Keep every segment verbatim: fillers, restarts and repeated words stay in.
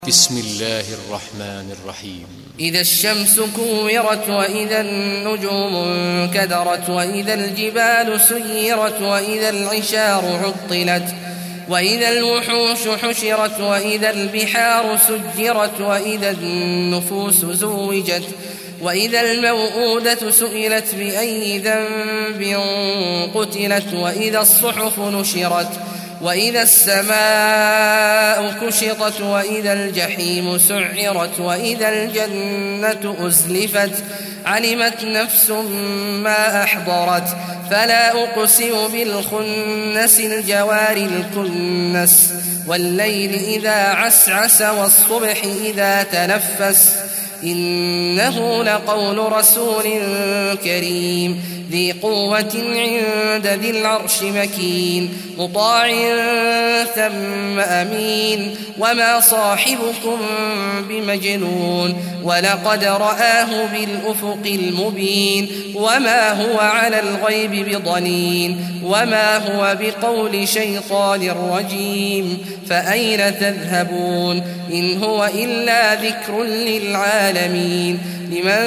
بسم الله الرحمن الرحيم. إذا الشمس كورت وإذا النجوم انكدرت وإذا الجبال سيرت وإذا العشار عطلت وإذا الوحوش حشرت وإذا البحار سجرت وإذا النفوس زوجت وإذا الموءودة سئلت بأي ذنب قتلت وإذا الصحف نشرت وإذا السماء كشطت وإذا الجحيم سعرت وإذا الجنة أزلفت علمت نفس ما أحضرت فلا أقسم بالخنس الجوار الكنس والليل إذا عسعس والصبح إذا تنفس إنه لقول رسول كريم ذي قوة عند ذي العرش مكين مطاع ثم أمين وما صاحبكم بمجنون ولقد رآه بالأفق المبين وما هو على الغيب بضنين وما هو بقول شيطان رجيم فأين تذهبون إن هو إلا ذكر للعالمين لمن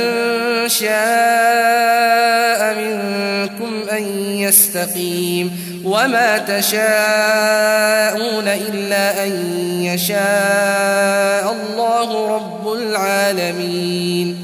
شاء منكم أن يستقيم وما تشاءون إلا أن يشاء الله رب العالمين.